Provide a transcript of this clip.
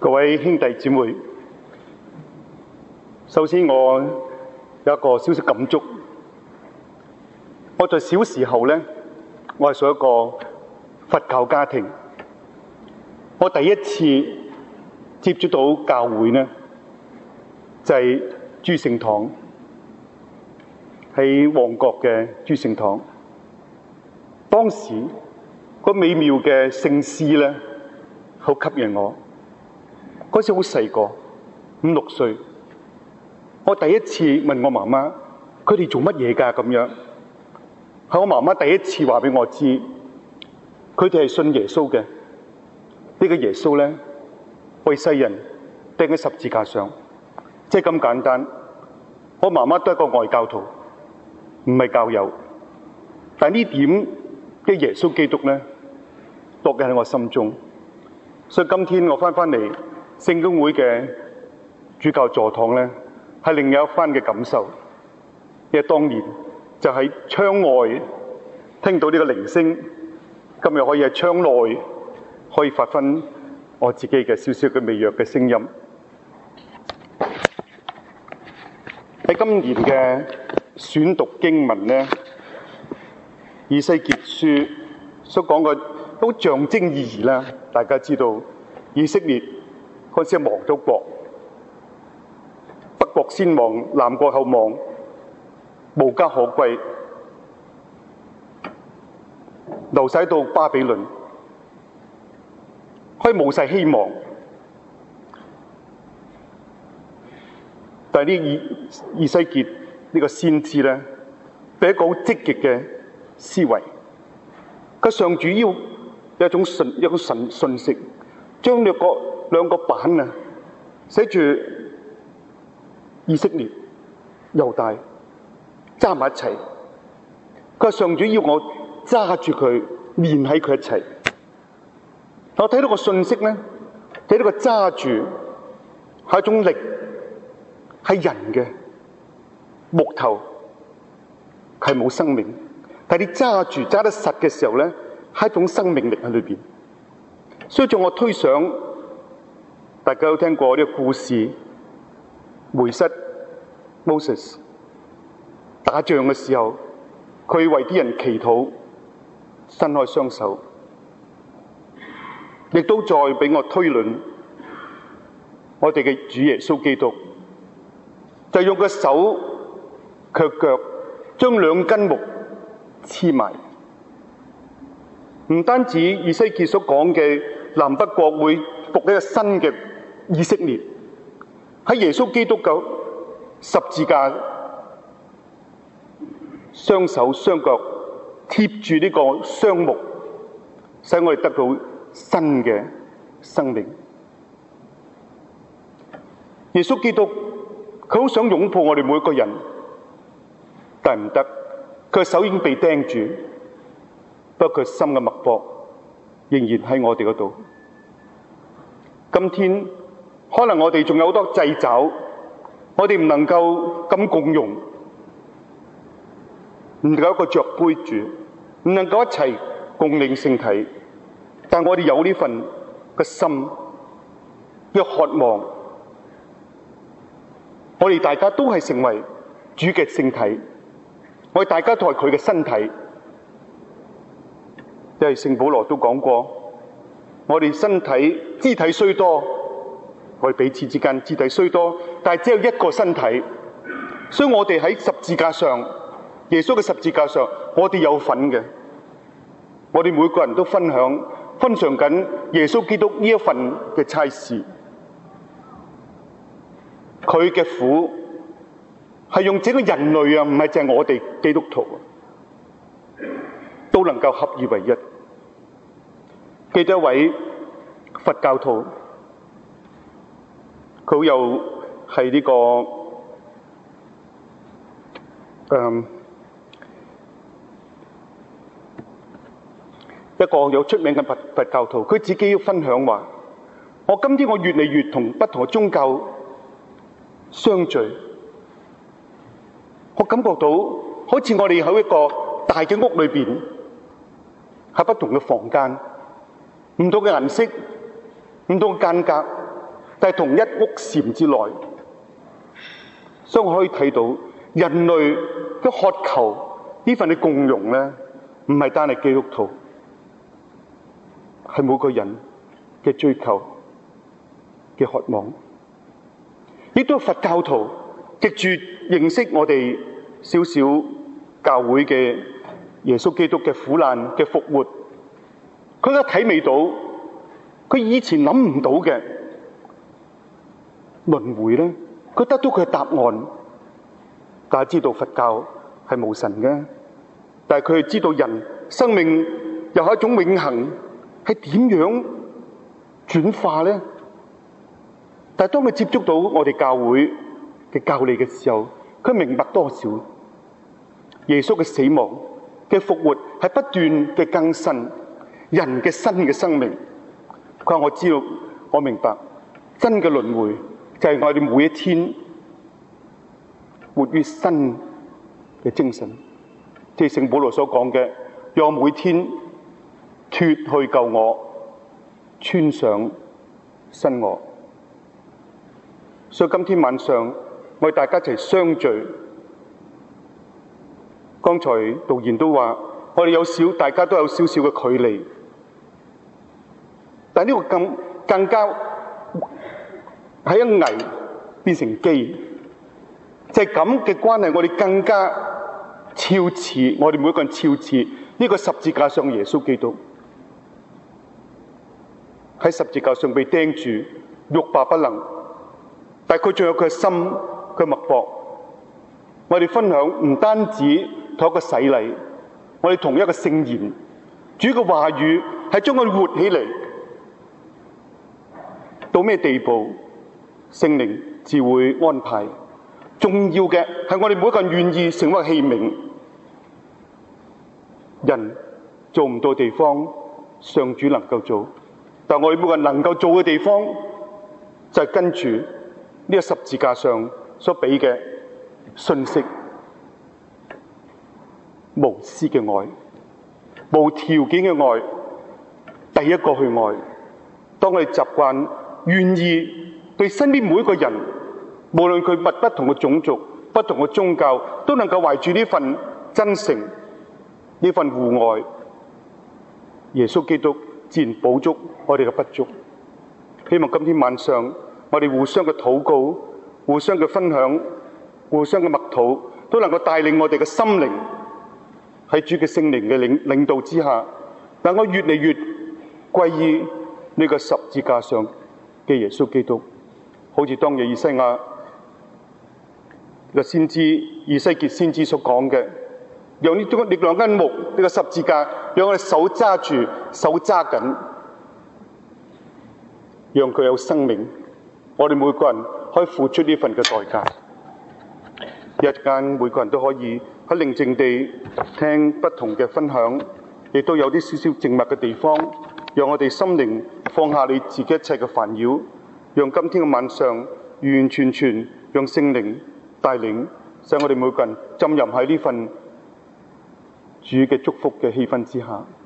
各位兄弟姊妹，首先我有一個少少感觸。我在小時候呢，我係屬一個佛教家庭。我第一次接觸到教會呢，就係諸聖堂，喺旺角嘅諸聖堂。當時個美妙嘅聖詩呢，好吸引我。嗰時好細個，5、6歲。我第一次問我媽媽，佢哋做乜嘢㗎咁樣？係我媽媽第一次話俾我知，佢哋係信耶穌嘅。呢個耶穌呢，為世人釘喺十字架上，即係咁簡單。我媽媽都係一個外教徒，唔係教友。但呢點嘅耶穌基督呢，落喺我心中。所以今天我翻嚟聖公會嘅主教座堂呢，係另有一番嘅感受。因為當年就喺窗外聽到呢個鈴聲，今日可以喺窗內可以發揮我自己嘅少少嘅微弱嘅聲音。喺今年嘅選讀經文呢，以西結書所講嘅都象徵意義啦。大家知道以色列嗰時係亡咗國，北國先亡，南國後亡，無家可歸，流晒到巴比倫，可以冇晒希望。但係呢以西結呢個先知咧，俾一個好積極嘅思維。佢上主要有一種信息，將兩個版啊寫住以色列、猶大揸埋一齊。佢話上主要我揸住佢，連喺佢一齊。我睇到個信息咧，睇到個揸住係一種力，係人嘅木頭係冇生命，但係你揸住揸得實嘅時候咧，係一種生命力喺裏邊。所以在我推想，大家有聽過呢個故事，梅瑟 Moses 打仗嘅時候，佢為啲人祈禱，伸開雙手，亦都再俾我推論，我哋嘅主耶穌基督就用個手卻腳將兩根木黐埋。唔單止以西結所講嘅南北國會復一個新嘅以色列，喺耶穌基督嘅十字架雙手雙腳貼住呢個雙木，使我哋得到新嘅生命。耶穌基督佢好想擁抱我哋每一個人，但係唔得，佢手已經被釘住，不過佢心嘅脈搏仍然喺我哋嗰度。今天可能我哋仲有好多掣肘，我哋唔能夠咁共融，唔能夠一個着杯住，唔能夠一齊共領聖體。但我哋有呢份嘅心，要渴望，我哋大家都係成為主嘅聖體，我哋大家都係佢嘅身體。因為聖保羅都講過，我哋身體肢體雖多，我哋彼此之間肢體雖多，但係只有一個身體。所以我哋喺十字架上，耶穌嘅十字架上，我哋有份嘅。我哋每個人都分享緊耶穌基督呢一份嘅差事。佢嘅苦係用整個人類啊，唔係淨係我哋基督徒都能夠合二為一。記得一位佛教徒，佢好有係呢一個有出名嘅佛教徒，佢自己要分享話：我今天我越嚟越同不同嘅宗教相聚，我感覺到好似我哋喺一個大嘅屋裏邊，喺不同嘅房間，唔同嘅顏色，唔同嘅間隔， 但係同一屋檐之內。所以我可以睇到人類嘅渴求呢份嘅共融咧，唔係單係基督徒，係每個人嘅追求嘅渴望。亦都係佛教徒藉住認識我哋少少教會嘅耶穌基督嘅苦難嘅復活，佢而家體味到佢以前諗唔到嘅輪迴咧，佢得到佢嘅答案。大家知道佛教係無神嘅，但係佢係知道人生命又係一種永恆，係點樣轉化咧？但係當佢接觸到我哋教會嘅教理嘅時候，佢明白多少耶穌嘅死亡嘅復活係不斷嘅更新人嘅新嘅生命。佢話我知道，我明白真嘅輪迴就係我哋每一天活於新嘅精神，即係聖保羅所講嘅，讓我每天脫去舊我，穿上新我。所以今天晚上我哋大家一齊相聚。剛才導言都話，我哋大家都有少少嘅距離，但呢個更加喺一危變成機，就係咁嘅關係，我哋更加超似，我哋每一個人超似呢個十字架上嘅耶穌基督，喺十字架上被釘住，欲罷不能，但係佢仲有佢嘅心，佢脈搏。我哋分享唔單止同一個洗禮，我哋同一個聖言，主嘅話語係將佢活起嚟。到咩地步，聖靈自會安排。重要嘅係我哋每一個人願意成為器皿。人做唔到地方，上主能夠做，但我哋每個人能夠做嘅地方，就係跟住呢個十字架上所俾嘅信息，無私嘅愛，無條件嘅愛，第一個去愛。當我哋習慣願意對身邊每一個人，無論佢不同嘅種族、不同嘅宗教，都能夠懷住呢份真誠、呢份互愛，耶穌基督自然補足我哋嘅不足。希望今天晚上我哋互相嘅禱告、互相嘅分享、互相嘅默禱，都能夠帶領我哋嘅心靈喺主嘅聖靈嘅領導之下，能夠越嚟越歸依呢個十字架上嘅耶穌基督。好似當日以西亞嘅先知以西結先知所講嘅，讓呢兩根木，呢個十字架，讓我哋手揸住，手揸緊，讓佢有生命。我哋每個人可以付出呢份嘅代價。一陣間每個人都可以喺寧靜地聽不同嘅分享，亦都有啲少少靜默嘅地方，讓我哋心靈放下你自己一切嘅煩擾，讓今天嘅晚上完完全全讓聖靈帶領，使我哋每個人浸淫喺呢份主嘅祝福嘅氣氛之下。